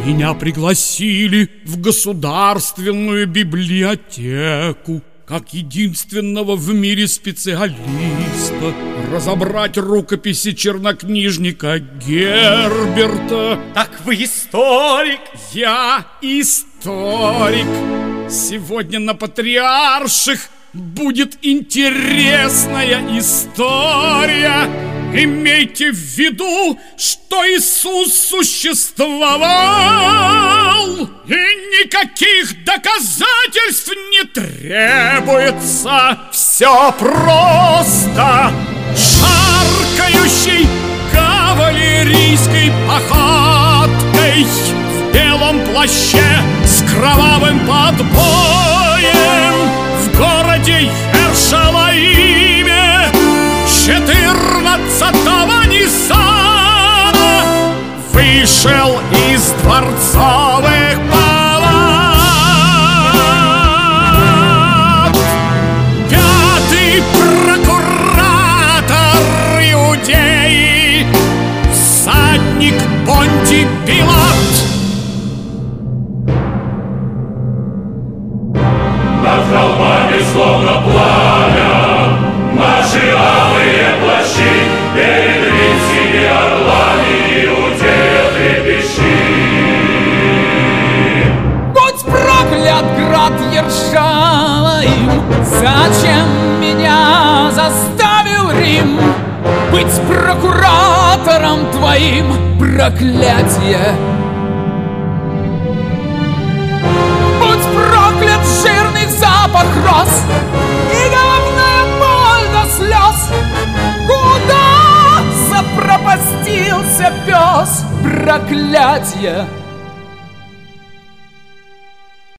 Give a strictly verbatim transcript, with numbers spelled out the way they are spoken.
Меня пригласили в государственную библиотеку как единственного в мире специалиста разобрать рукописи чернокнижника Герберта. Так вы историк? Я историк. Сегодня на Патриарших будет интересная история. Имейте в виду, что Иисус существовал, и никаких доказательств не требуется. Все просто. Шаркающей кавалерийской походкой в белом плаще с кровавым подбоем в городе Ершалаиме четырнадцатого Ниссана вышел из дворцовых палат пятый прокуратор Иудеи, всадник Понтий Пилат. Над холмами словно пламя наши алые плащи, перед римскими орлами Иудея трепещи. Будь проклят, град Ершалаим, зачем меня заставил Рим быть прокуратором твоим? Проклятие! Будь проклят жирный запах роз и головная боль до слез. Куда запропастился пес? Проклятие!